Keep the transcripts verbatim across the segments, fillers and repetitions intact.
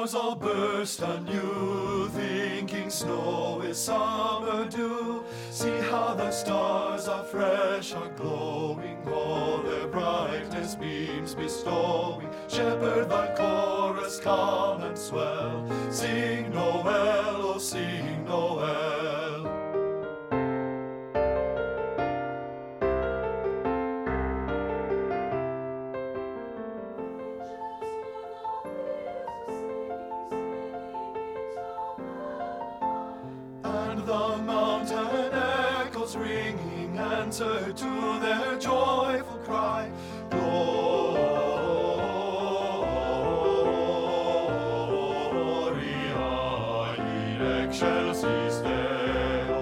flowers all burst anew, thinking snow is summer dew. See how the stars are fresh, are glowing, all their brightness beams bestowing. Shepherd, thy chorus come and swell, sing Noel, oh sing Noel. And the mountain echoes ringing answer to their joyful cry. Gloria in excelsis Deo.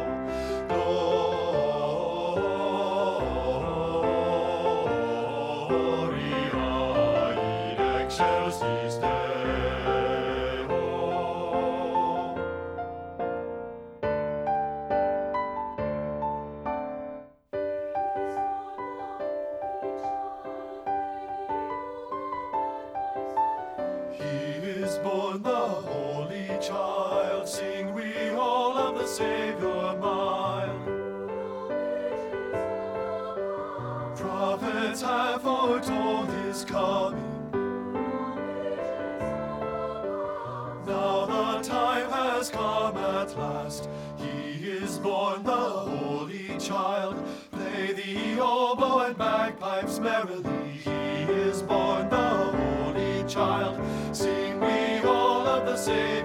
Gloria in excelsis Deo. He is born the Holy Child, sing we all of the Savior mild. Prophets have foretold his coming. Now the time has come at last. He is born the Holy Child. Play the oboe and bagpipes merrily. He is born the Holy Child. Sing we all of the Savior.